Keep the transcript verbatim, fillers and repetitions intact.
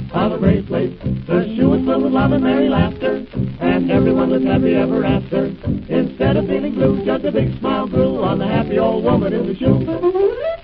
of a great place. The shoe was filled with love and merry laughter, and everyone was happy ever after. Instead of feeling blue, just a big smile grew on the happy old woman in the shoe.